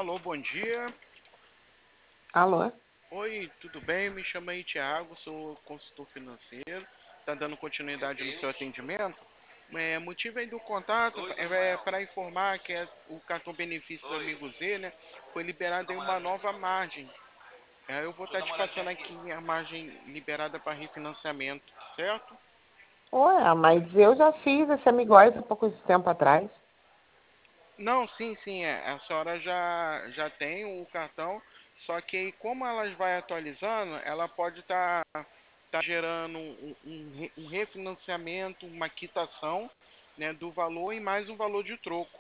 Alô, bom dia. Alô? Oi, tudo bem? Me chamo aí Thiago, sou consultor financeiro. Tá dando continuidade no seu atendimento? Motivo aí do contato é para informar que o cartão benefício do Amigo Z, né, foi liberado em uma nova margem. Eu vou estar te passando aqui a margem liberada para refinanciamento, certo? Ué, mas eu já fiz esse amigóis há pouco tempo atrás. Não, sim, a senhora já tem o cartão, só que aí, como elas vai atualizando, ela pode tá gerando um refinanciamento, uma quitação, né, do valor e mais um valor de troco,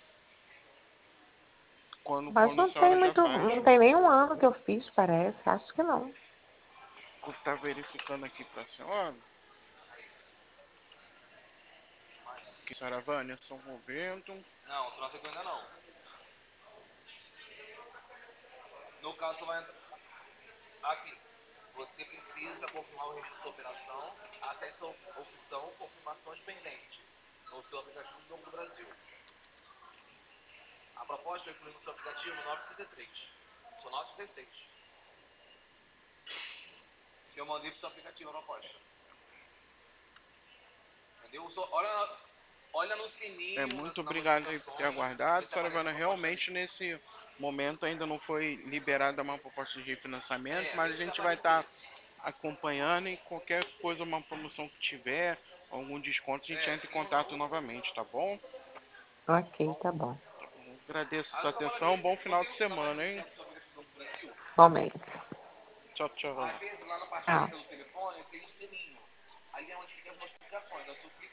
Mas quando a senhora já faz. não tem nem um ano que eu fiz, parece. Acho que não. Vou estar verificando aqui para a senhora, que a senhora Vânia, só um momento. Muito obrigado aí por ter aguardado. Senhora Ivana, realmente nesse momento ainda não foi liberada uma proposta de refinanciamento, mas a gente vai estar acompanhando e qualquer coisa, uma promoção que tiver, algum desconto, a gente entra em contato novamente, tá bom? Ok, tá bom. Agradeço a sua atenção, bom final de semana, hein? Igualmente. Tchau, tchau. Tchau.